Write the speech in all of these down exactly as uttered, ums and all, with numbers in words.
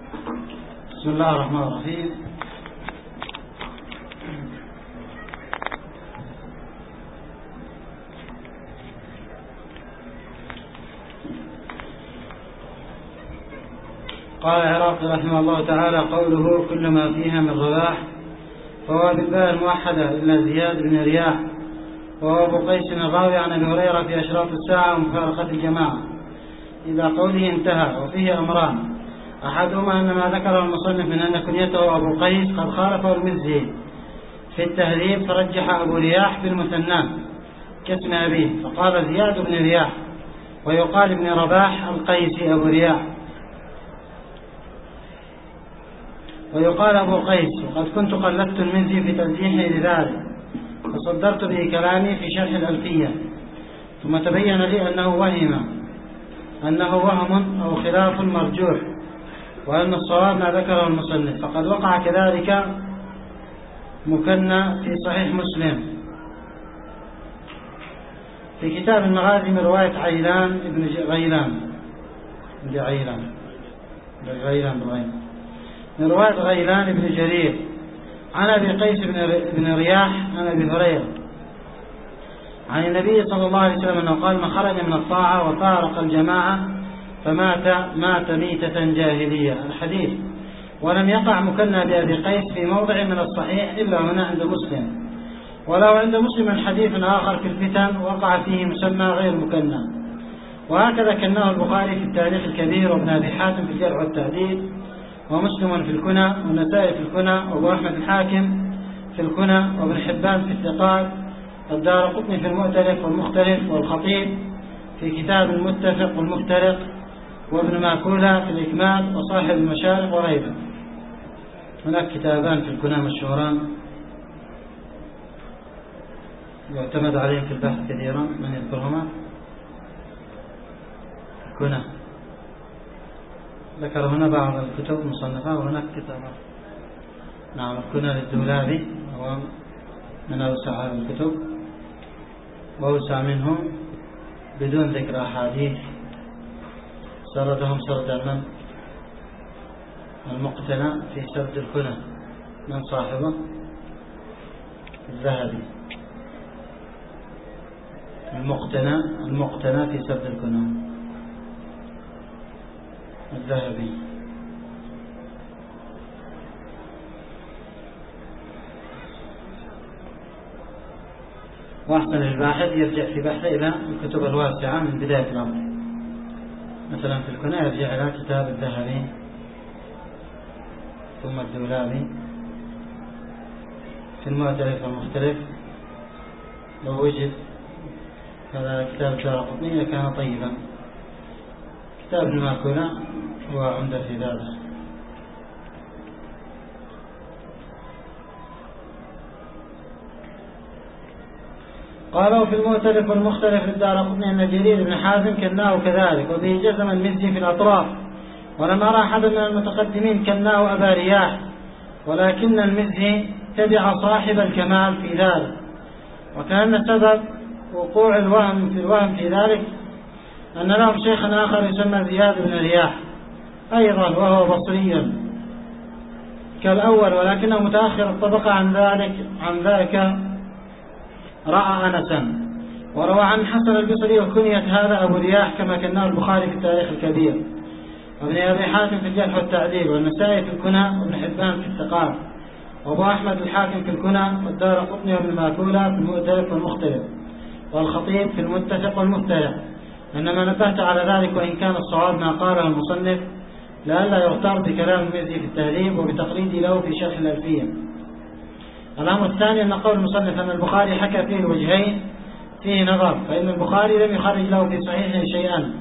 بسم الله الرحمن الرحيم. قال العراقي رحمه الله تعالى: قوله كل ما فيها من رباح فهو بالباء الموحدة إلا زياد بن رياح، وهو أبو قيس الراوي عن أبي هريرة في أشراط الساعة ومفارقة الجماعة إلى قوله انتهى. وفيه أمران: أحدهما أن ما ذكره المصنف من أن كنيته أبو قيس قد خالفه المزي في التهذيب، فرجح أبو رياح بالمثنى كاسم أبيه فقال زياد بن رياح، ويقال ابن رباح القيسي أبو رياح، ويقال أبو قيس. وقد كنت قلدت المزي في ترجيحه لذلك، فصدرت به كلامي في شرح الألفية، ثم تبين لي أنه وهم أنه وهم أو خلاف مرجوح، وأن الصواب ما ذكره المصنف. فقد وقع كذلك مكنى في صحيح مسلم في كتاب المغازي من رواية عيلان ابن غيلان غيلان غيلان غيلان من رواية غيلان بن جرير عن أبي قيس بن رياح عن أبي هريرة عن النبي صلى الله عليه وسلم أنه قال: من خرج من الطاعة وفارق الجماعة فمات مات ميتة جاهلية. الحديث. ولم يقع مكنى بأبي قيس في موضع من الصحيح إلا هنا عند مسلم، ولو عند مسلم حديث آخر في الفتن وقع فيه مسمى غير مكنى. وهكذا كناه البخاري في التاريخ الكبير، وابن أبي حاتم في الجرح والتعديل، ومسلم في الكنى، والنسائي في الكنى، وابو أحمد الحاكم في الكنى، وابن حبان في الثقات، والدارقطني في المؤتلف والمختلف، والخطيب في كتاب المتفق والمفترق، وابن ماكولة في الإكمال، وصاحب المشارق وغيره. هناك كتابان في الكنى مشهوران يعتمد عليهم في البحث كثيرا، من يذكرهما؟ الكنى ذكر هنا بعض الكتب المصنفة، وهناك كتابان. نعم، الكنى للدولابي هو من أوسع الكتب، وأوسع منه بدون ذكر أحاديث، سردهم سردا من المقتنى في سرد الكنى من صاحبه الذهبي. المقتنى المقتنى في سرد الكنى الذهبي. وأحسن الباحث يرجع في بحثه إلى الكتب الواسعة من بداية الأمر. مثلا في الكنى يرجع إلى كتاب الذهبي، ثم الدولابي. في المؤتلف والمختلف لو وجد هذا كتاب الدارقطني كان طيبا. كتاب ابن ماكولة هو عمدة في ذلك. قالوا في المؤتلف والمختلف للدارقطني أن جرير بن حازم كناه كذلك، وبه جزم المزي في الأطراف. ولم أرى أحد من المتقدمين كناه أبا رياح، ولكن المزي تبع صاحب الكمال في ذلك. وكان سبب وقوع الوهم في الوهم في ذلك أن لهم شيخا آخر يسمى زياد بن رياح أيضا، وهو بصري كالأول، ولكنه متأخر الطبقة عن ذلك عن ذلك رأى أنسا. وروى عن حسن البصري وكنية هذا أبو رياح كما كناه البخاري في التاريخ الكبير، وابن أبي حاتم في الجرح والتعديل، والنسائي في الكنى، وابن حبان في الثقات، وابو أحمد الحاكم في الكنى، والدارقطني وابن ماكولة في المؤتلف والمختلف، والخطيب في المتفق والمفترق. إنما نبهت على ذلك، وإن كان الصواب ما قاله المصنف لئلا يغتر بكلام المزي في التهذيب وبتقليدي له في شرح الألفية. الأمر الثاني أن قول المصنف أن البخاري حكى فيه الوجهين فيه نظر، فإن البخاري لم يخرج له في صحيحه شيئا،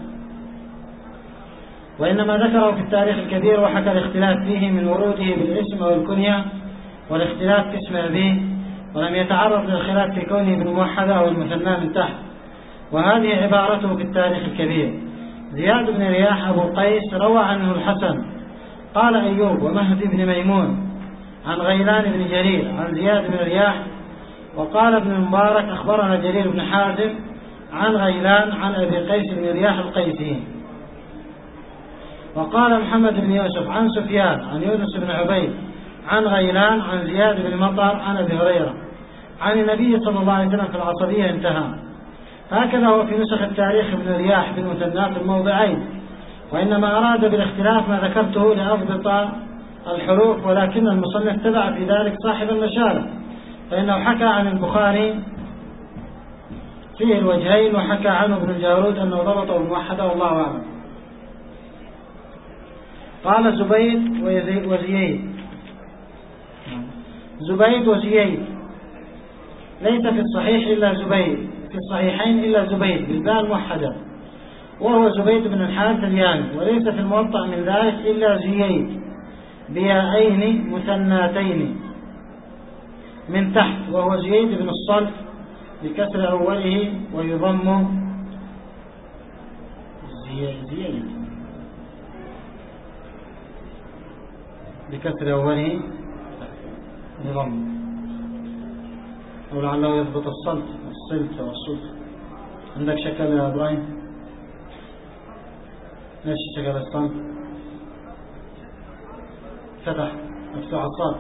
وإنما ذكره في التاريخ الكبير، وحكى الاختلاف فيه من وروده بالاسم والكنية والاختلاف في اسم أبيه، ولم يتعرض للخلاف في كونه ابن موحدة والمثنى من تحت. وهذه عبارته في التاريخ الكبير. زياد بن رياح أبو قيس روى عنه الحسن قال أيوب ومهدي بن ميمون عن غيلان بن جرير عن زياد بن رياح. وقال ابن المبارك أخبرنا جرير بن حازم عن غيلان عن أبي قيس بن رياح القيسي. وقال محمد بن يوسف عن سفيان عن يونس بن عبيد عن غيلان عن زياد بن مطر عن أبي هريرة عن النبي صلى الله عليه وسلم في العصبية انتهى. هكذا هو في نسخ التاريخ ابن رياح بالمثنى في الموضعين، وإنما أراد بالاختلاف ما ذكرته لأضبط الحروف، ولكن المصنف تبع في ذلك صاحب المشارع، فإنه حكى عن البخاري فيه الوجهين، وحكى عنه ابن الجارود أنه ضبطه بموحدة والله أعلم. قال زبيد وزييد زبيد وزييد ليس في الصحيح إلا زبيد، في الصحيحين إلا زبيد بالباء الموحدة، وهو زبيد بن الحارث اليامي، وليس في الموطأ من ذلك إلا زييد بيائين مثناتين من تحت، وهو زييد بن الصلت بكسر أوله ويضم زييد بكسر أوله يضم، أو لعله يضبط الصلت الصلت والصلت. عندك شكل يا إبراهيم؟ ايش شكل الصلت؟ فتح مفتوح الصاد،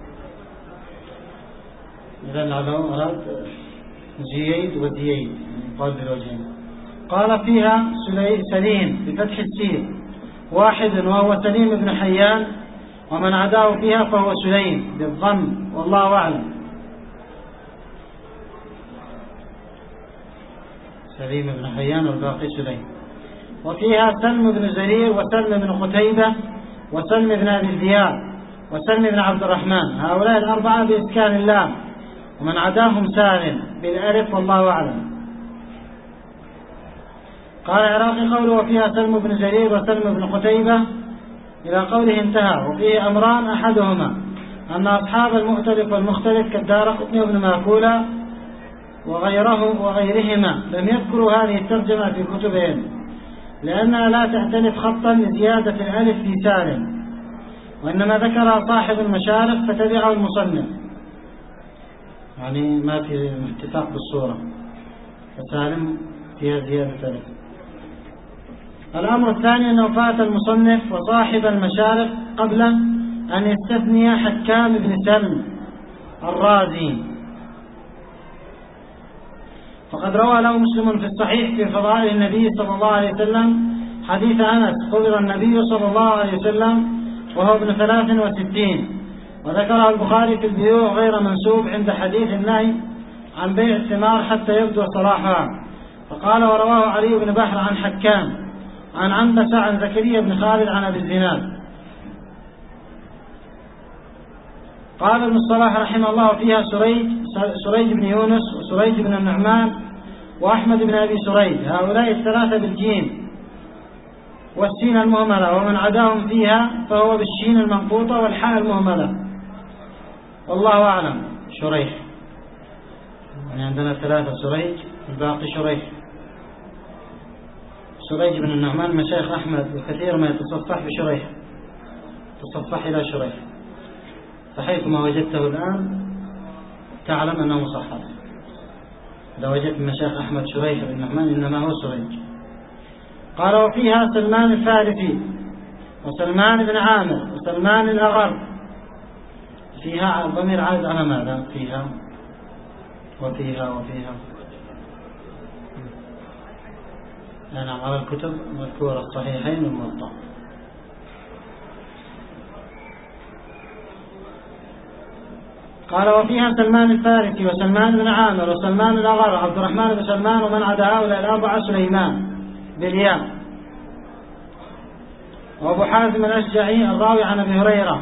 إذا لعله أراد زييد وزييد قال بالوجهين. قال فيها سليم بفتح السين واحد وهو سليم بن حيان، ومن عداه فيها فهو سليم بالضم والله أعلم. سليم بن حيان والباقي سليم. وفيها سلم بن زرير وسلم بن قتيبة وسلم بن أبي الزياد وسلم بن عبد الرحمن، هؤلاء الأربعة بإسكان اللام، ومن عداهم سالم بالألف والله أعلم. قال العراقي قوله وفيها سلم بن زرير وسلم بن قتيبة إلى قوله انتهى، وفيه أمران أحدهما أن أصحاب المؤتلف والمختلف كالدارقطني وابن ماكولة وغيره وغيرهما لم يذكروا هذه الترجمة في كتبهم، لأنها لا تأتلف خطا لزيادة الألف في سالم، وإنما ذكر صاحب المشارق فتبعه المصنف، يعني ما في اتفاق بالصورة، فسالم فيها زيادة ألف. الأمر الثاني أنه فات المصنف وصاحب المشارق قبل أن يستثني حكام بن سلم الرازي، فقد روى له مسلم في الصحيح في فضائل النبي صلى الله عليه وسلم حديث أنس قبض النبي صلى الله عليه وسلم وهو ابن ثلاث وستين، وذكره البخاري في البيوع غير منسوب عند حديث النهي عن بيع الثمار حتى يبدو صلاحها. فقال ورواه علي بن بحر عن حكام عن عنبسة عن زكريا بن خالد عن أبي الزناد. قال ابن الصلاح رحمه الله فيها سريج سريج بن يونس وسريج بن النعمان وأحمد بن أبي سريج، هؤلاء الثلاثة بالجيم والسين المهملة، ومن عداهم فيها فهو بالشين المنقوطة والحاء المهملة والله أعلم. شريح يعني عندنا ثلاثة سريج الباقي شريح. سريج بن النعمان مشايخ أحمد وكثير ما يتصفح بشريح، تصفح إلى شريح، فحيث ما وجدته الآن تعلم أنه مصحف. إذا وجدت مشايخ أحمد شريح بن النعمان إنما هو سريج. قال وفيها سلمان الفارسي وسلمان بن عامر وسلمان الأغر، فيها ضمير عائد على ماذا؟ فيها وفيها وفيها يعني على الكتب مذكورة الصحيحين والموطأ. قال وفيها سلمان الفارسي وسلمان بن عامر وسلمان الأغر عبد الرحمن بن سلمان، ومن عدا هؤلاء الأربعة سليمان بالياء. وأبو حازم الأشجعي الراوي عن أبي هريرة.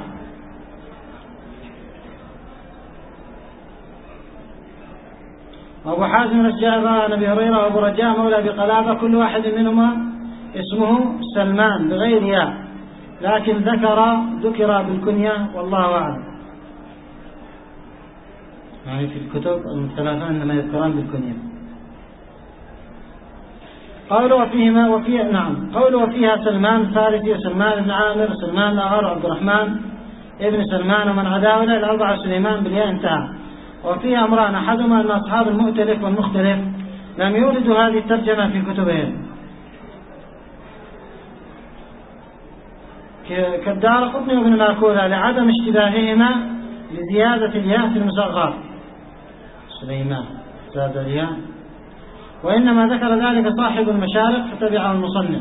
وأبو حازم الأشجعي الراوي عن أبي هريرة وأبو رجاء مولى بقلابة، كل واحد منهما اسمه سلمان بغير ياء، لكن ذكر ذكر بالكنية والله أعلم. يعني في الكتب الثلاثة إنما يذكران بالكنية. قوله وفيهما وفيه نعم قوله وفيها سلمان الفارسي وسلمان بن عامر وسلمان الأغر عبد الرحمن ابن سلمان، ومن عداه الأربعة سليمان بالياء انتهى. وفيها أمران أحدهما أن أصحاب المؤتلف والمختلف لم يوردوا هذه الترجمة في كتبهم، كالدارقطني وابن ماكولة لعدم اشتباههما لزيادة الياء في المصغر سليمان زاد الياء، وإنما ذكر ذلك صاحب المشارق فتبعه المصنف.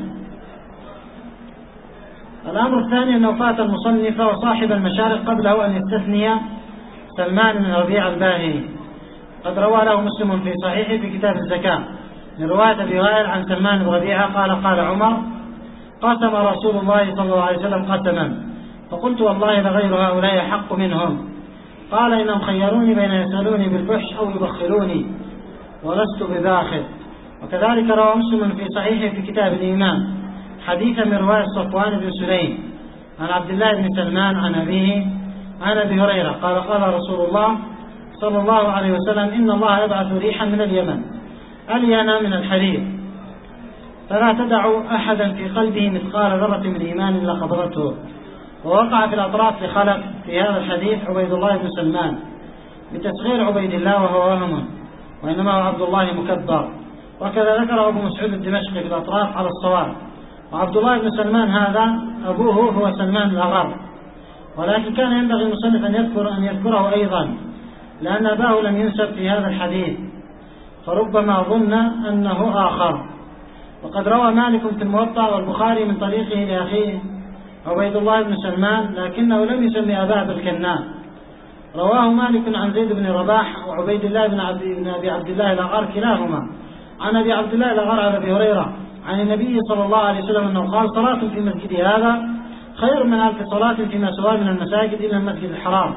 الأمر الثاني أنه فات المصنف وصاحب المشارق قبله أن يستثني سلمان بن ربيع الباهلي. قد روى له مسلم في صحيحه في كتاب الزكاة من رواية أبي وائل عن سلمان بن ربيعة قال قال عمر: قسم رسول الله صلى الله عليه وسلم قسما فقلت والله لغير هؤلاء حق منهم. قال: إنهم خيروني بين يسألوني بالفحش أو يبخلوني ولست بباخل. وكذلك روى مسلم في صحيحه في كتاب الإيمان حديثا من رواية صفوان بن سليم عن عبد الله بن سلمان عن أبيه عن أبي هريرة قال قال رسول الله صلى الله عليه وسلم: إن الله يبعث ريحا من اليمن ألينا من الحرير فلا تدع أحدا في قلبه مثقال ذرة من إيمان إلا قبضته. ووقع في الأطراف لخلف في هذا الحديث عبيد الله بن سلمان بتسغير عبيد الله وهو وهم، وإنما هو عبد الله مكبر. وكذا ذكر أبو مسعود الدمشقي في الأطراف على الصواب. وعبد الله بن سلمان هذا أبوه هو سلمان الأغر، ولكن كان ينبغي المصنف أن يذكر أن يذكره أيضا لأن أباه لم ينسب في هذا الحديث فربما ظن أنه آخر. وقد روى مالك في الموطأ والبخاري من طريقه لأخيه عبيد الله بن سلمان لكنه لم يسمي أباه بالكنان. رواه مالك عن زيد بن رباح وعبيد الله بن أبي عبد الله الأغر كلاهما عن أبي عبد الله الأغر عن أبي هريرة عن النبي صلى الله عليه وسلم أنه قال: صلاة في مسجد هذا خير من ألف صلاة فيما سواه من المساجد إلى المسجد الحرام.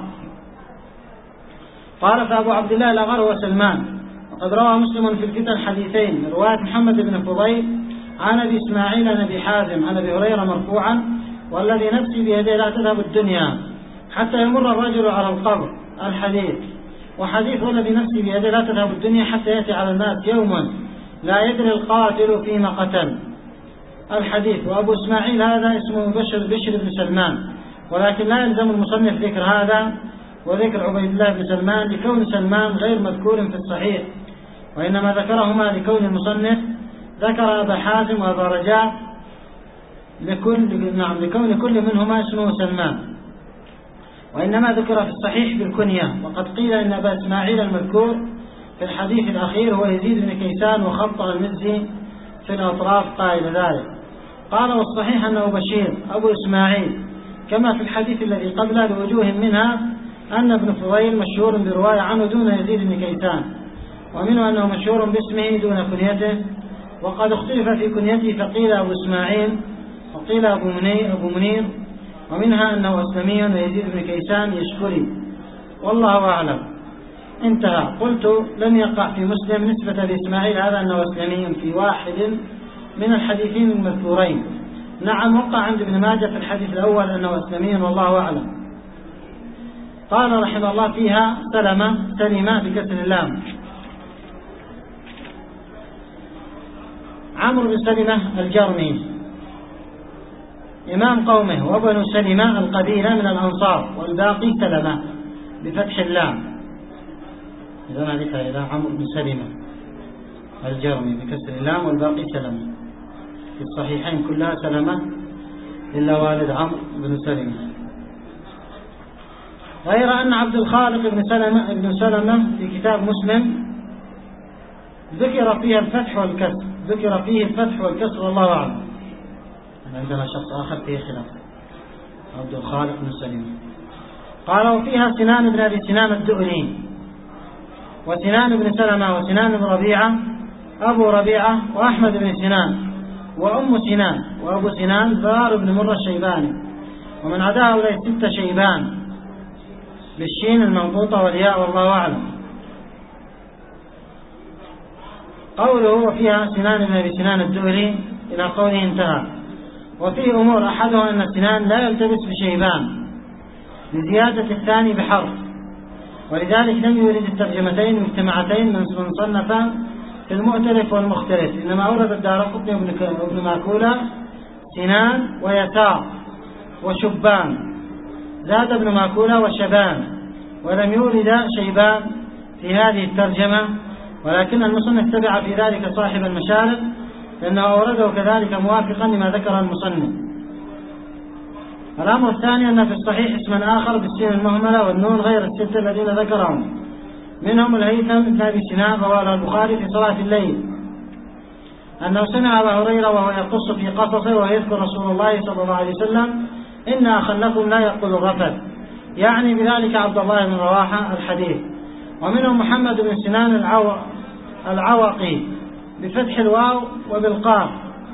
قال: فأبو عبد الله الأغر هو سلمان. وقد روى مسلم في الفتن حديثين من رواية محمد بن فضيل عن أبي إسماعيل عن أبي حازم عن أبي هريرة مرفوعا: والذي نفسي بيده لا تذهب الدنيا حتى يمر الرجل على القبر الحديث. وحديث والذي نفسي بيده لا تذهب الدنيا حتى يأتي على الناس يوما لا يدري القاتل فيما قتل الحديث. وأبو إسماعيل هذا اسمه بشر بشر بن سلمان، ولكن لا يلزم المصنف ذكر هذا وذكر عبيد الله بن سلمان لكون سلمان غير مذكور في الصحيح، وإنما ذكرهما لكون المصنف ذكر أبا حازم وأبا رجاء لكل نعم لكون كل منهما اسمه سلمان، وإنما ذكر في الصحيح بالكنية. وقد قيل إن أبا إسماعيل المذكور في الحديث الأخير هو يزيد بن كيسان وخطأ المزي في الأطراف قائل ذلك. قال: والصحيح أنه بشير أبو إسماعيل كما في الحديث الذي قبله لوجوه منها أن ابن فضيل مشهور برواية عنه دون يزيد بن كيسان، ومنه أنه مشهور باسمه دون كنيته. وقد اختلف في كنيته فقيل أبو إسماعيل وقيل أبو منير, أبو منير ومنها أنه أسلمي ويزيد بن كيسان يشكري، والله أعلم. انتهى. قلت: لم يقع في مسلم نسبة لإسماعيل هذا أنه أسلمي في واحد من الحديثين المذكورين. نعم، وقع عند ابن ماجه في الحديث الأول أنه أسلمي والله أعلم. قال رحمه الله: فيها سلمة سلمة بكسر اللام. عمرو بن سلمة الجرمي إمام قومه، وابن سلمة القبيلة من الأنصار، والباقي سلمة بفتح اللام. إذا نعرفها إلى عمرو بن سلمة الجرمي بكسر اللام والباقي سلمة. في الصحيحين كلها سلمة إلا والد عمرو بن سلمة. غير أن عبد الخالق بن سلمة بن سلمة في كتاب مسلم ذكر فيها الفتح والكسر ذكر فيه الفتح والكسر والله أعلم. عندنا شخص آخر فيه خلاف عبد الخالق بن سلمة. قال: وفيها سنان بن أبي سنان الدؤلي وسنان بن سلمة وسنان بن ربيعة أبو ربيعة وأحمد بن سنان وأم سنان وأبو سنان زار بن مرة الشيباني. ومن عدا هؤلاء ستة شيبان بالشين المنقوطة والياء والله أعلم. قوله وفيها سنان بن أبي سنان الدؤلي إلى قوله انتهى. وفيه أمور أحدها أن سنان لا يلتبس بشيبان لزيادة الثاني بحرف، ولذلك لم يورد الترجمتين مجتمعتين من صنفا في المؤتلف والمختلف، إنما أورد الدارقطني وابن ماكولة سنان ويسار وشبان، زاد ابن ماكولة وشبان، ولم يورد شيبان في هذه الترجمة، ولكن المصنف تبع في ذلك صاحب المشارق لأنه أورده كذلك موافقا لما ذكر المصنف. الأمر الثاني أن في الصحيح اسما آخر بالسين المهملة والنون غير الستة الذين ذكرهم، منهم الهيثم بن أبي سنان رواه البخاري في صلاة الليل أنه سمع أبا هريرة وهو يقص في قصصه ويذكر رسول الله صلى الله عليه وسلم إن أخا لكم لا يقتل الرفث، يعني بذلك عبد الله بن رواحة الحديث. ومنهم محمد بن سنان العو... العوقي بفتح الواو وبالقاف،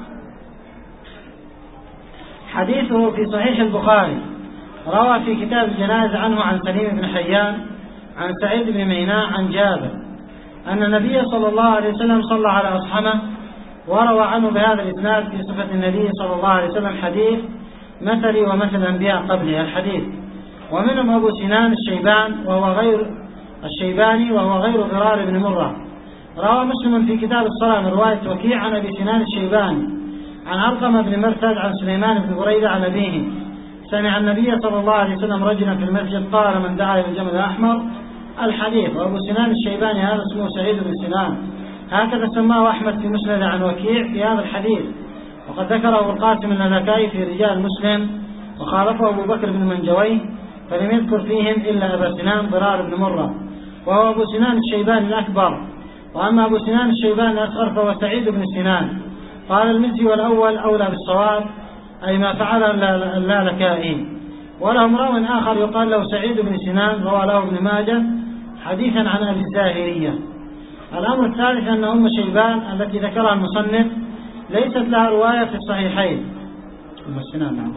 حديثه في صحيح البخاري، روى في كتاب الجنائز عنه عن سليم بن حيان عن سعيد بن ميناء عن جابر أن النبي صلى الله عليه وسلم صلى على أصحمه، وروى عنه بهذا الإسناد في صفة النبي صلى الله عليه وسلم حديث مثلي ومثل الأنبياء قبلي الحديث. ومنهم أبو سنان الشيبان وهو غير الشيباني وهو غير ضرار بن مرة، روى مسلم في كتاب الصلاة من رواية وكيع عن أبي سنان الشيباني عن علقمة بن مرثد عن سليمان بن بريدة عن أبيه سمع النبي صلى الله عليه وسلم رجلا في المسجد قال من دعا إلى الجمل الأحمر الحديث. وأبو سنان الشيباني هذا اسمه سعيد بن سنان، هكذا سماه أحمد في مسند عن وكيع في هذا الحديث، وقد ذكره أبو القاسم اللالكائي في رجال مسلم، وخالفه أبو بكر بن منجويه فلم يذكر فيهم إلا أبا سنان ضرار بن مرة، وهو أبو سنان الشيباني الأكبر. وأما أبو سنان الشيباني الأصغر فهو سعيد بن سنان. قال المزي والأول أولى بالصواب، أي ما فعله اللالكائي. ولهم راو آخر يقال له سعيد بن سنان روى له ابن ماجه حديثا عن أبي الزاهرية. الأمر الثالث أن أم شيبان التي ذكرها المصنف ليست لها رواية في الصحيحين. أم سنان نعم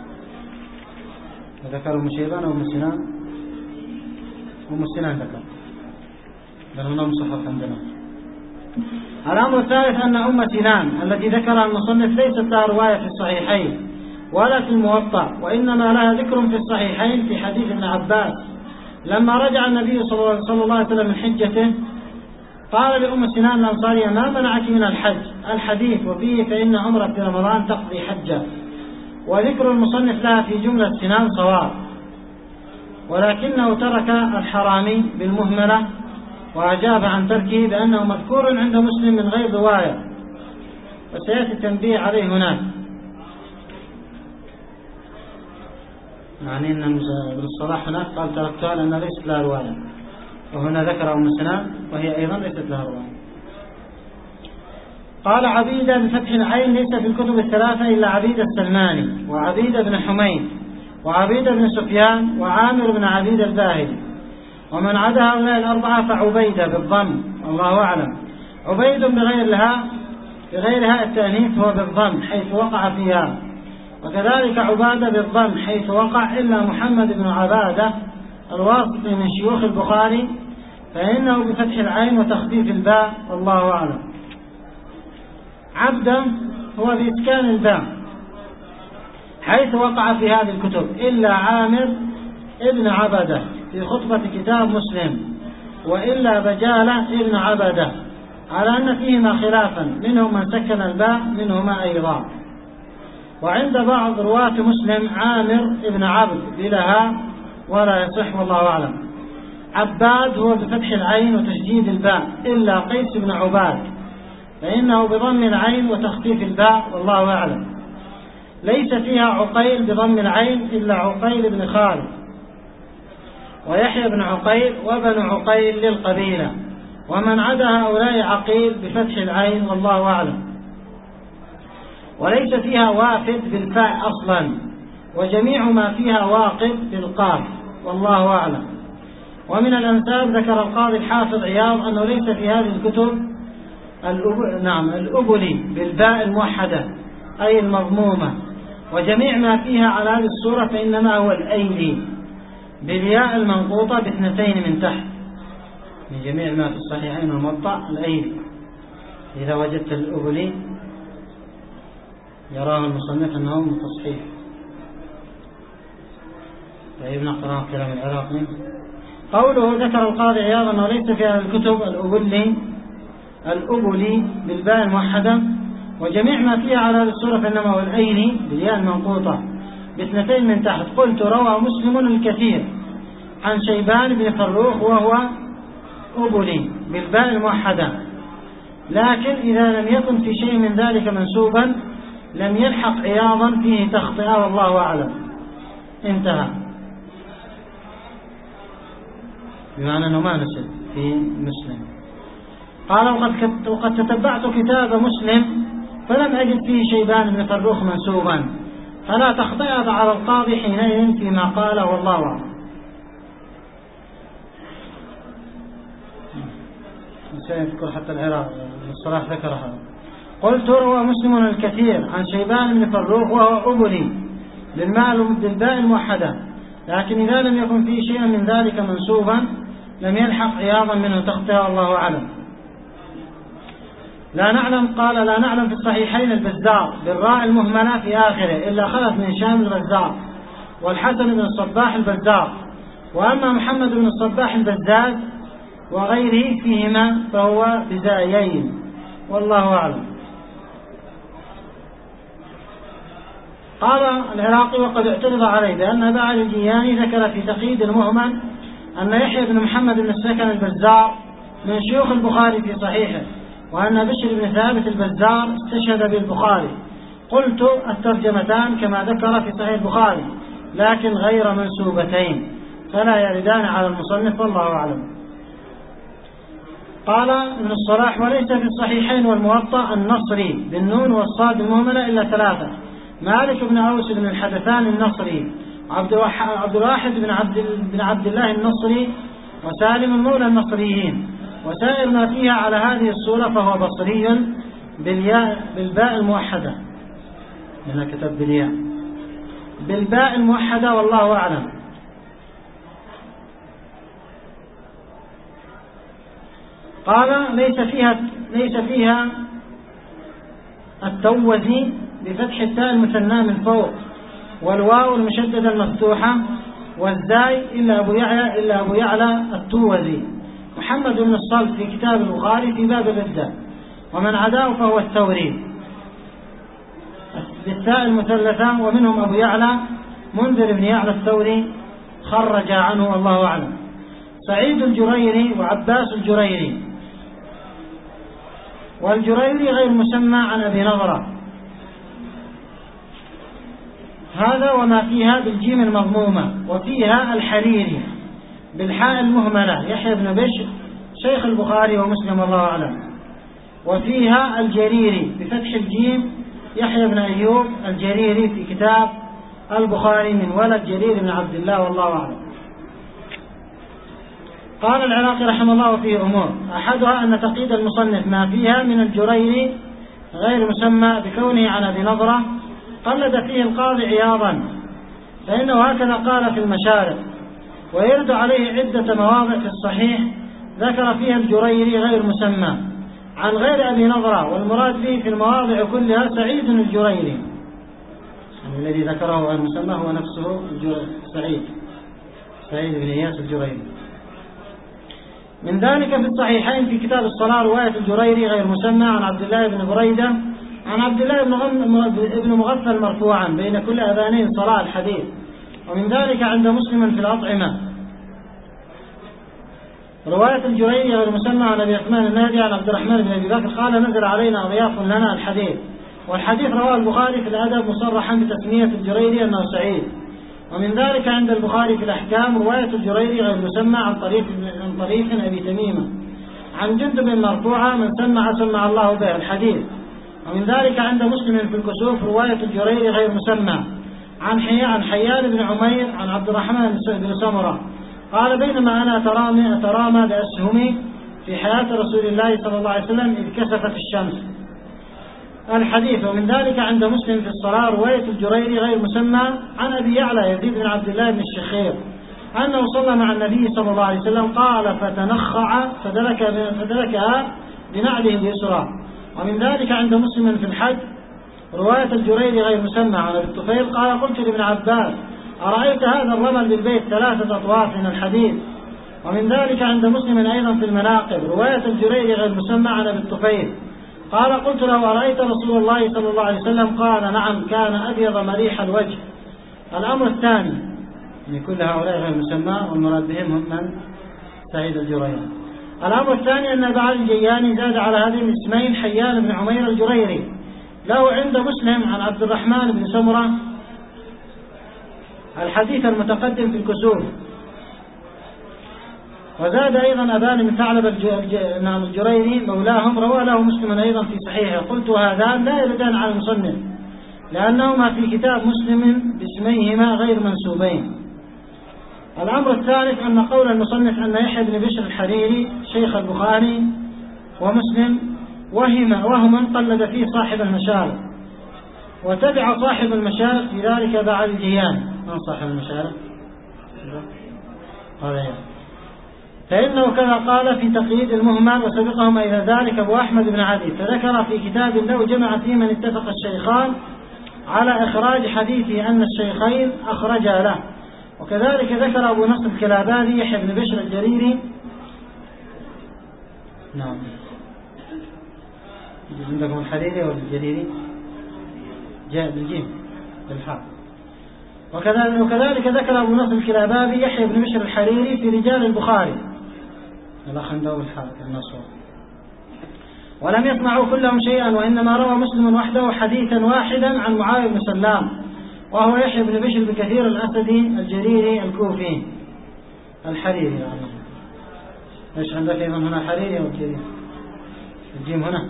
ذكر أم شيبان أو أم سنان؟ أم سنان ذكر، بل هنا مصحف عندنا. الأمر الثالث أن أم سنان التي ذكرها المصنف ليست لها رواية في الصحيحين ولا في الموطأ، وإنما لها ذكر في الصحيحين في حديث ابن عباس لما رجع النبي صلى الله عليه وسلم من حجته قال لأم سنان الأنصارية ما منعك من الحج الحديث، وفيه فإن عمرة في رمضان تقضي حجة. وذكر المصنف لها في جملة سنان صواب، ولكنه ترك الحرامي بالمهملة وأجاب عن تركه بأنه مذكور عند مسلم من غير رواية، وسيأتي التنبيه عليه هناك. يعني أن ابن الصلاح هناك قال تركتها لأنها ليست لها رواية، وهنا ذكر أم سنان وهي أيضا ليست لها رواية. قال عبيدة بفتح العين ليس في الكتب الثلاثة إلا عبيدة السلماني وعبيدة بن حميد وعبيدة بن سفيان وعامر بن عبيد الباهلي، ومن عدا هؤلاء الأربعة فعبيدة بالضم الله أعلم. عبيد بغير لها بغيرها التأنيث هو بالضم حيث وقع فيها، وكذلك عبادة بالضم حيث وقع، إلا محمد بن عبادة الواسطي من شيوخ البخاري فإنه بفتح العين وتخفيف الباء والله أعلم. عبدا هو بإسكان الباء حيث وقع في هذه الكتب، إلا عامر ابن عبدة في خطبة كتاب مسلم، وإلا بجالة ابن عبدة، على أن فيهما خلافا، منهم من سكن الباء منهما أيضا. وعند بعض رواة مسلم عامر ابن عبد بلها ولا يصح والله أعلم. عباد هو بفتح العين وتشديد الباء، إلا قيس بن عباد فإنه بضم العين وتخفيف الباء والله أعلم. ليس فيها عقيل بضم العين إلا عقيل بن خالد ويحيى بن عقيل وبن عقيل للقبيلة، ومن عدا هؤلاء عقيل بفتح العين والله أعلم. وليس فيها وافد بالفاء أصلا، وجميع ما فيها واقف بالقاف والله أعلم. ومن الأنساب ذكر القاضي الحافظ عياض أنه ليس في هذه الكتب الأب... نعم الأبلي بالباء الموحدة أي المضمومة، وجميع ما فيها على هذه الصورة فإنما هو الأيلي بالياء المنقوطة باثنتين من تحت، من جميع ما في الصحيحين والموطأ الأيلي. إذا وجدت الأبلي يراه المصنف أنه من تصحيح. طيب نقرأ كلام العراقي. قوله ذكر القاضي عياض أنه ليس في هذه الكتب الأبلي الأبلي بالباء الموحدة، وجميع ما فيها على هذه الصورة فإنما هو الأيلي بالياء المنقوطة باثنتين من تحت. قلت روى مسلم الكثير عن شيبان بن فروخ وهو أبلي بالباء الموحدة، لكن إذا لم يكن في شيء من ذلك منسوبا لم يلحق عياضا فيه تخطئة والله أعلم. انتهى، بمعنى أنه ما نسب في مسلم. قال وقد, وقد تتبعت كتاب مسلم فلم أجد فيه شيبان بن فروخ منسوبا، فلا تخطئ على القاضي حينئذ فيما قاله والله أعلم. سيذكر حتى العراق الصلاح ذكرها. قلت روى مسلم الكثير عن شيبان بن فروخ وهو أبلي بالباء الموحدة، لكن إذا لم يكن فيه شيء من ذلك منسوبا لم يلحق عياضا منه تخطئ الله أعلم. لا نعلم قال لا نعلم في الصحيحين البزار بالراء المهملة في آخره إلا خلف من هشام البزار والحسن بن الصباح البزار، وأما محمد بن الصباح البزاز وغيره فيهما فهو بزايين والله أعلم. قال العراقي وقد اعترض عليه بأن أبا علي الجياني ذكر في تقييد المهمل أن يحيى بن محمد بن السكن البزار من شيوخ البخاري في صحيحه، وأن بشر بن ثابت البزار استشهد بالبخاري. قلت الترجمتان كما ذكر في صحيح البخاري لكن غير منسوبتين فلا يردان على المصنف والله أعلم. قال ابن الصلاح وليس في الصحيحين والموطأ النصري بالنون والصاد المهملة إلا ثلاثة: مالك بن أوس بن الحدثان النصري، عبد الواحد بن عبد, بن عبد الله النصري، وسالم مولى النصريين. وسائر ما فيها على هذه الصورة فهو بصري بالياء بالباء الموحدة، هنا كتب بالياء بالباء الموحدة والله أعلم. قال ليس فيها ليس فيها التوزي بفتح التاء المثنى من فوق والواو المشددة المفتوحة والزاي إلا أبو يعلى إلا أبو يعلى التوزي. محمد بن الصلت في كتاب البخاري في باب الردة، ومن عداه فهو الثوري بالتاء المثلثة، ومنهم أبو يعلى منذر بن يعلى الثوري خرج عنه والله أعلم. سعيد الجريري وعباس الجريري، والجريري غير مسمى عن أبي نظرة، هذا وما فيها بالجيم المضمومة، وفيها الحريري بالحاء المهملة يحيى بن بشر شيخ البخاري ومسلم الله أعلم، وفيها الجريري بفتح الجيم يحيى بن أيوب الجريري في كتاب البخاري من ولد جرير بن عبد الله والله أعلم. قال العراقي رحمه الله فيه أمور، أحدها أن تقييد المصنف ما فيها من الجريري غير مسمى بكونه عن أبي نظرة قلد فيه القاضي عياضا، فإنه هكذا قال في المشارق، ويرد عليه عدة مواضع في الصحيح ذكر فيها الجريري غير مسمى عن غير أبي نظرة، والمراد به في المواضع كلها سعيد الجريري، يعني الذي ذكره غير مسمى هو نفسه سعيد سعيد بن إياس الجريري. من ذلك في الصحيحين في كتاب الصلاة رواية الجريري غير مسمى عن عبد الله بن بريدة عن عبد الله بن مغفل مرفوعا بين كل أذانين صلاة الحديث. ومن ذلك عند مسلم في الأطعمة رواية الجريري غير مسمى عن أبي عثمان النادي عن عبد الرحمن بن أبي بكر قال نزل علينا ضياف لنا الحديث، والحديث رواه البخاري في الأدب مصرحا بتسمية الجريري أنه سعيد. ومن ذلك عند البخاري في الأحكام رواية الجريري غير مسمى عن طريق عن طريق أبي تميمة عن جندب مرفوعة من سمع سمع الله به الحديث. ومن ذلك عند مسلم في الكسوف رواية الجريري غير مسمى عن عن حيان بن عمير عن عبد الرحمن بن سمرة قال بينما أنا أترامى أترامى بأسهمي في حياة رسول الله صلى الله عليه وسلم إذ كسفت الشمس الحديث. ومن ذلك عند مسلم في الصلاة رواية الجريري غير مسمى عن أبي يعلى يزيد بن عبد الله بن الشخير أنه صلى مع النبي صلى الله عليه وسلم قال فتنخع فدلك فدلكها بنعله اليسرى. ومن ذلك عند مسلم في الحج رواية الجريري غير مسمى عن أبي الطفيل قال قلت لابن عباس أرأيت هذا الرمل بالبيت ثلاثة أطواف من الحديث. ومن ذلك عند مسلم أيضا في المناقب رواية الجريري غير مسمى عن أبي الطفيل قال قلت له أرأيت رسول الله صلى الله عليه وسلم قال نعم كان أبيض مليح الوجه. الأمر الثاني يعني كل هؤلاء غير مسمى والمراد بهم هم من سعيد الجريري. الأمر الثاني أن بعض الجياني زاد على هذه الاسمين حيان بن عمير الجريري له عند مسلم عن عبد الرحمن بن سمرة الحديث المتقدم في الكسوف. وزاد أيضا أبان بن ثعلب الجريري مولاهم روى له مسلم أيضا في صحيحه. قلت هذان لا يردان على المصنف لأنهما في كتاب مسلم باسميهما غير منسوبين. الأمر الثالث أن قول المصنف أن يحيى بن بشر الحريري شيخ البخاري ومسلم وهم وهم قلد فيه صاحب المشارق، وتبع صاحب المشارق في ذلك بعد الجيان. من صاحب المشارق؟ قال يعني فإنه كذا قال في تقييد المهمل، وسبقهما إلى ذلك أبو أحمد بن عدي، فذكر في كتاب له جمع فيه من اتفق الشيخان على إخراج حديثه أن الشيخين أخرجا له. وكذلك ذكر أبو نصر الكلاباني يحيى بن بشر الجريري. نعم عندكم الحريري والجريري جاء بالجيم بالحاء. وكذلك, وكذلك ذكر أبو نصر الكلاباني يحيى بن بشر الحريري في رجال البخاري الأخ عنده بالحاء النصر. ولم يسمعوا كلهم شيئا، وإنما روى مسلم وحده حديثا واحدا عن معاوية بن سلام وهو يحيى بن بشر بكثير الأسدي الجريري الكوفي الحريري. يعني ايش عندك ايضا هنا حريري او الجريري؟ الجيم هنا.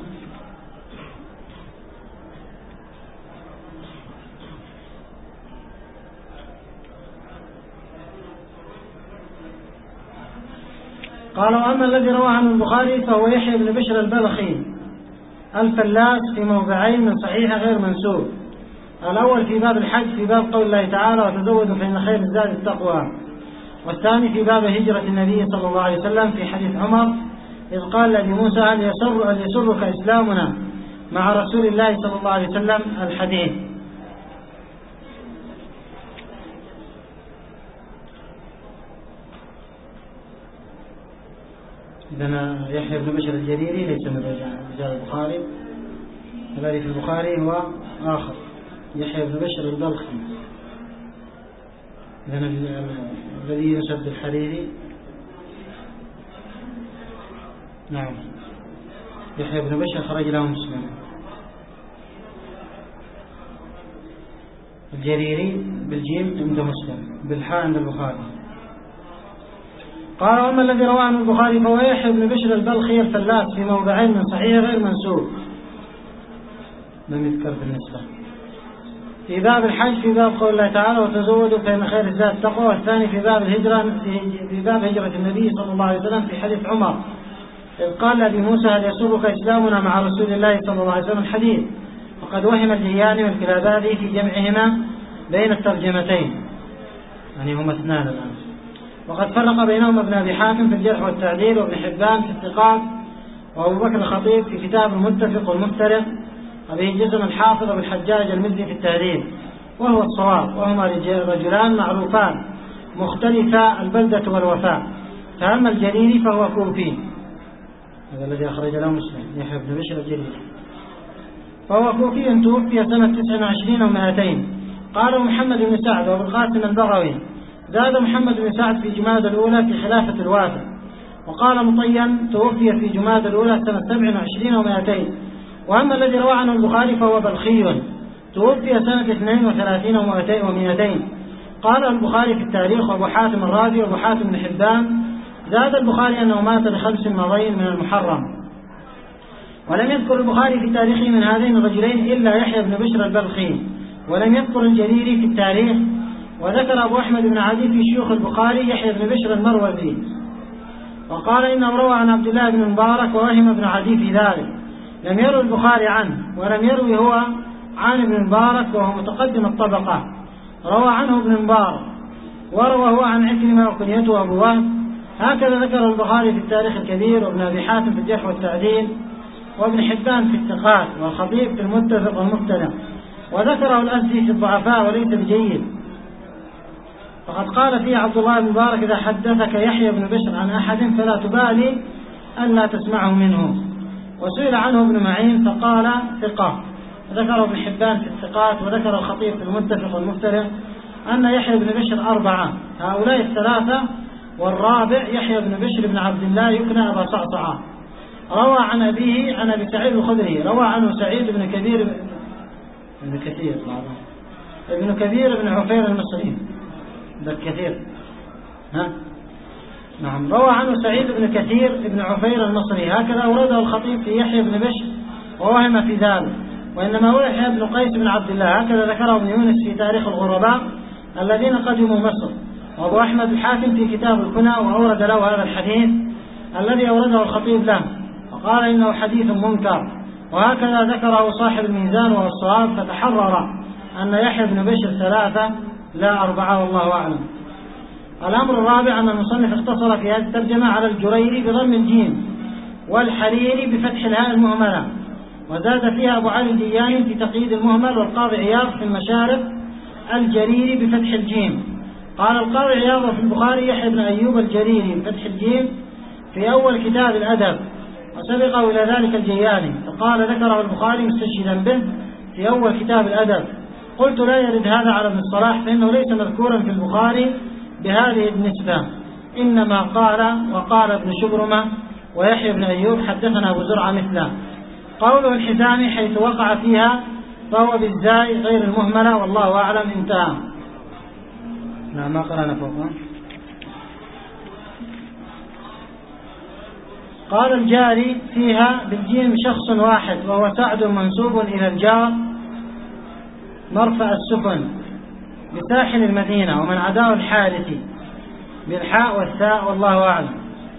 قال واما الذي رواه عن البخاري فهو يحيى بن بشر البلخي الفلاس في موضعين من صحيح غير منسوب. الأول في باب الحج في باب قول الله تعالى وتزودوا فإن خير الزاد التقوى، والثاني في باب هجرة النبي صلى الله عليه وسلم في حديث عمر إذ قال لأبي موسى هل يسر أن يسرك إسلامنا مع رسول الله صلى الله عليه وسلم الحديث. إذن يحيى بن بشر الجريري ليس من رجال البخاري، الذي في البخاري هو آخر يحيى بن بشر البلخي. إذن الذي ينسب بالحريري نعم يحيى بن بشر خرج له مسلم. الجريري بالجيم عند مسلم بالحاء عند البخاري. قال وأما الذي رواه عن البخاري فهو يحيى بن بشر البلخي الفلاس في موضعين من صحيح غير منسوب لم يذكر بالنسبة. في باب الحج في باب قول الله تعالى وتزودوا فإن خير الزاد التقوى، والثاني في باب الهجرة في باب هجرة النبي صلى الله عليه وسلم في حديث عمر إذ قال لأبي موسى هل يسرك إسلامنا مع رسول الله صلى الله عليه وسلم الحديث. وقد وهم الجياني والكلاباني في جمعهما بين الترجمتين، يعني هما اثنان الآن. وقد فرق بينهما ابن أبي حاتم في الجرح والتعديل، وابن حبان في الثقات، وأبو بكر الخطيب في كتاب المتفق والمفترق، وبه جزم الحافظ بالحجاج المزي في التهذيب وهو الصواب، وهما رجلان معروفان مختلفا البلدة والوفاء. فأما الجريري فهو كوفي، هذا الذي أخرج له مسلم يحيى بن بشر الجريري، فهو كوفي توفي سنة تسع وعشرين ومائتين. قال محمد بن سعد وابو القاسم البغوي زاد محمد بن سعد في جماد الأولى في خلافة الوافد. وقال مطين توفي في جماد الأولى سنة سبع وعشرين ومائتين. وأما الذي روى عنه البخاري فهو بلخي توفي سنة اثنين وثلاثين ومائتين. قال البخاري في التاريخ وابو حاتم الرازي وابو حاتم بن حبان زاد البخاري أنه مات لخمس مضين من المحرم. ولم يذكر البخاري في تاريخه من هذين الرجلين إلا يحيى بن بشر البلخي، ولم يذكر الجريري في التاريخ. وذكر أبو أحمد بن عدي في شيوخ البخاري يحيى بن بشر المروزي، وقال إنه روى عن عبد الله بن مبارك ووهم ابن عدي في ذلك، لم يروي البخاري عنه، ولم يروي هو عن ابن مبارك وهو متقدم الطبقة، روى عنه ابن مبارك، وروى هو عن عكرمة وكنيته أبو وهب. هكذا ذكر البخاري في التاريخ الكبير، وابن أبي حاتم في الجرح والتعديل، وابن حبان في الثقات، والخطيب في المتفق والمفترق، وذكره الأزدي في الضعفاء وليس بجيد. فقد قال فيه عبد الله بن مبارك إذا حدثك يحيى بن بشر عن أحد فلا تبالي ألا تسمعه منه. وسئل عنه ابن معين فقال ثقة. ذكر ابن حبان في الثقات، وذكر الخطيب في المتفق والمفترق أن يحيى بن بشر أربعة، هؤلاء الثلاثة والرابع يحيى بن بشر بن عبد الله يكنى أبا صعصعة، روى عن أبيه عن أبي سعيد الخدري، روى عنه سعيد بن كبير بن كثير ابن كبير بن عفير المصري ده كثير. ها؟ نعم. روى عنه سعيد بن كثير بن عفير المصري هكذا أورده الخطيب في يحيى بن بشر ووهم في ذلك، وإنما هو يحيى بن قيس بن عبد الله، هكذا ذكره ابن يونس في تاريخ الغرباء الذين قدموا مصر، وأبو أحمد الحاكم في كتاب الكنى، وأورد له هذا الحديث الذي أورده الخطيب له وقال إنه حديث منكر، وهكذا ذكره صاحب الميزان والصواب، فتحرر أن يحيى بن بشر ثلاثة لا أربعة والله أعلم. الأمر الرابع أن المصنف اختصر في هذه الترجمة على الجريري بضم الجيم والحريري بفتح الهاء المهملة، وزاد فيها أبو علي الدياني في تقييد المهمل، والقاضي عياض في المشارف الجريري بفتح الجيم. قال القاضي عياض في البخاري يحيى بن أيوب الجريري بفتح الجيم في أول كتاب الأدب، وسبقه إلى ذلك الجياني، فقال ذكره البخاري مستشهدا به في أول كتاب الأدب. قلت لا يرد هذا على ابن الصلاح، فإنه ليس مذكورا في البخاري بهذه النسبة، إنما قال وقال ابن شبرمة ويحيى بن أيوب حدثنا أبو زرعة مثله. قوله الحزامي حيث وقع فيها فهو بالزاي غير المهملة والله أعلم. انتهى. لا ما قرأنا فوقها. قال الجاري فيها بالجيم شخص واحد وهو سعد منسوب إلى الجار مرفع السفن بساحل المدينة، ومن عداه الحارثي بالحاء والثاء والله أعلم.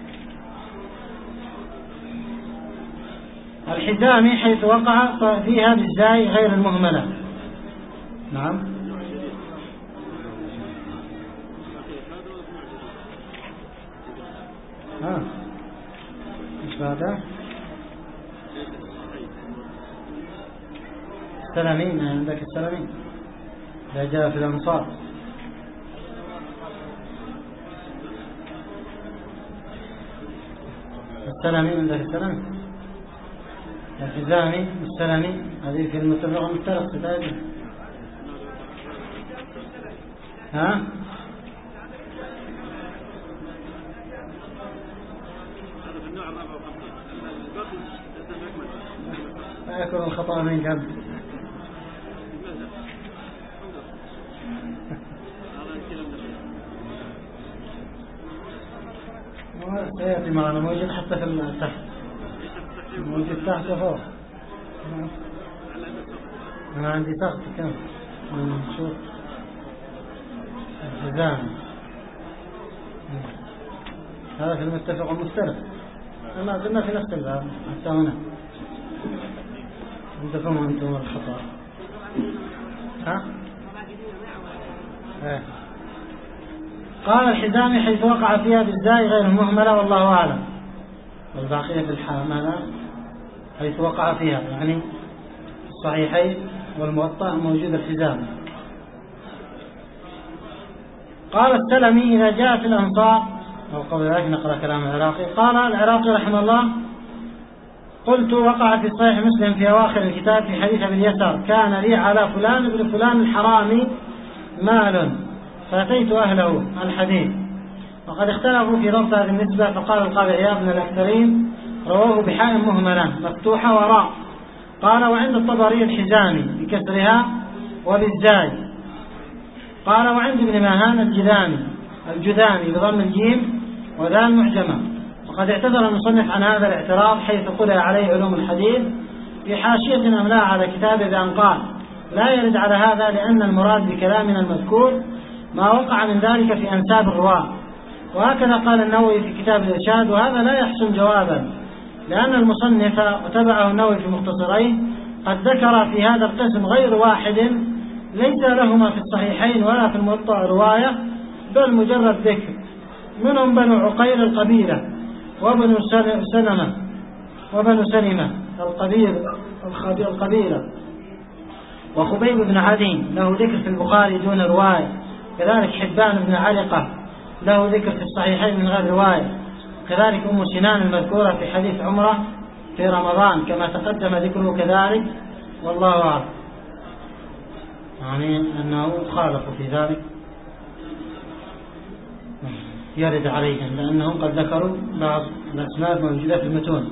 الحزامي حيث وقع فيها بالزاي غير المهملة. نعم. ها ايش هذا؟ السلمي، ما عندك السلمي؟ لا جاء في الأنصار. السلمي عندك السلمي؟ الحزامي السلمي هذه في المتفق المفترق تتابع. ها؟ لا يكون الخطأ من جنب. سيأتي معنا موجود حتى في التحت، موجود تحت وفوق. أنا عندي تحت كم نشوف الحزام هذا في المتفق والمفترق. أما قلنا في نفس الباب حتى هنا عندكم أنتم الخطأ. ها؟ ايه. قال الحزامي حيث وقع فيها بالزاي غير المهملة والله أعلم، والباقية بالحاء ماذا؟ حيث وقع فيها يعني الصحيحين والموطأ موجود الحزامي. قال السلمي إذا جاء في الأنصار، أو قبل ذلك نقرأ كلام العراقي. قال العراقي رحمه الله: قلت وقع في صحيح مسلم في أواخر الكتاب في حديث ابن يسار: كان لي على فلان ابن فلان الحرامي مال فأتيت أهله الحديث. وقد اختلفوا في ضبط هذه النسبة، فقال القاضي عياض من الأكثرين رواه بحاء مهملة مفتوحة وراء. قال وعند الطبري الحزامي بكسرها وبالزاي. قال وعند ابن ماهان الجذامي الجذامي بضم الجيم وذال معجمة. وقد اعتذر المصنف عن هذا الاعتراض حيث قرأ عليه علوم الحديث في حاشية أملاء على كتابه بأن قال: لا يرد على هذا لأن المراد بكلامنا المذكور ما وقع من ذلك في أنساب الرواة. وهكذا قال النووي في كتاب الإرشاد، وهذا لا يحسن جوابا، لأن المصنف وتبعه النووي في مختصريه قد ذكر في هذا القسم غير واحد ليس لهما في الصحيحين ولا في الموطأ رواية، بل مجرد ذكر، منهم بنو عقيل القبيلة وبنو سلمة وبنو سلمة القبيلة وخبيب بن عدي له ذكر في البخاري دون رواية، كذلك حبان بن علقة له ذكر في الصحيحين من غير رواية، كذلك أم سنان المذكورة في حديث عمرة في رمضان كما تقدم ذكره كذلك والله أعلم. يعني أنه خالفوا في ذلك يرد عليهم لأنهم قد ذكروا بعض الأسماء الموجودة في المتون.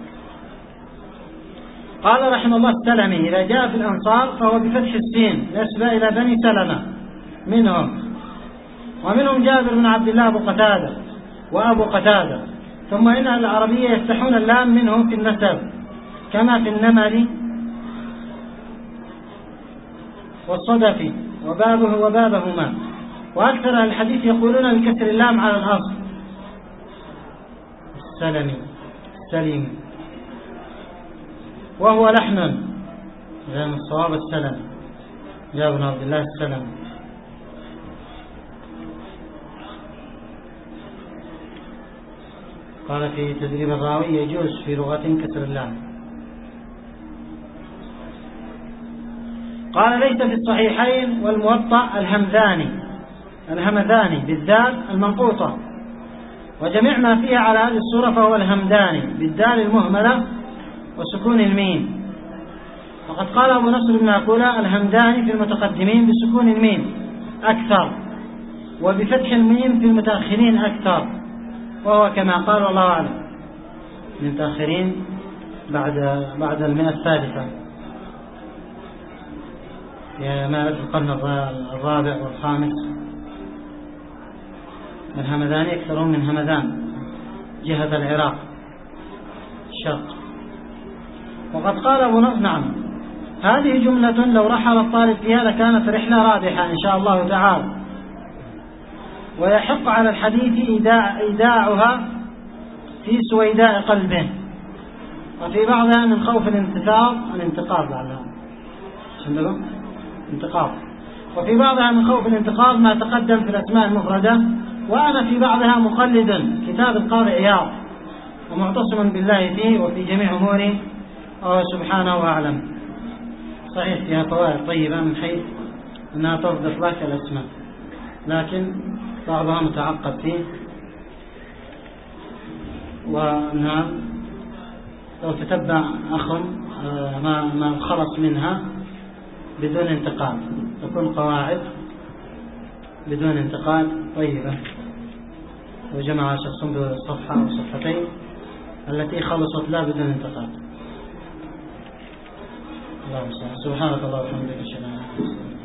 قال رحمه الله السلمي إذا جاء في الأنصار فهو بفتح السين نسبة إلى بني سلمة منهم، ومنهم جابر بن عبد الله أبو قتادة وأبو قتادة. ثم إن العربية يفتحون اللام منهم في النسب كما في النمر والصدف وبابه وبابهما. وأكثر الحديث يقولون بكسر اللام على الأصل السلمي السليم، وهو لحن زي من الصواب السلم جابر بن عبد الله السلم. قال في تدريب الراوي يجوز في لغة كسر اللام. قال ليس في الصحيحين والموطأ الهمذاني الهمذاني بالذال المنقوطة، وجميع ما فيها على هذه الصورة فهو الهمداني بالدال المهملة وسكون الميم. وقد قال أبو نصر بن عقولة الهمداني في المتقدمين بسكون الميم أكثر، وبفتح الميم في المتأخرين أكثر، وهو كما قال والله أعلم من المتأخرين بعد بعد المئة الثالثة يا ما القرن الرابع والخامس. الهمداني أكثرون من همدان جهة العراق الشرق. وقد قال أبو نصر نعم هذه جملة لو رحل الطالب فيها لكانت رحلة رابحة إن شاء الله تعالى، ويحق على الحديث إيداعها في سويداء قلبه، وفي بعضها من خوف الانتقاض الانتقاض لعلها شنو انتقاض وفي بعضها من خوف الانتقاض ما تقدم في الأسماء المفردة. وأنا في بعضها مقلد كتاب القاضي عياض ومعتصم بالله فيه وفي جميع أموري وهو سبحانه وأعلم. صحيح فيها فوائد طيبة من حيث أنها تضبط لك الأسماء، لكن بعضها متعقد فيه، وأنها لو تتبع أخ ما ما خلص منها بدون انتقاد تكون قواعد بدون انتقاد طيبة. وجمع شخص بالصفحة أو صفحتين التي خلصت لا بدون انتقاد. اللهم صل سبحانك اللهم وبحمدك اشهد ان لا اله الا انت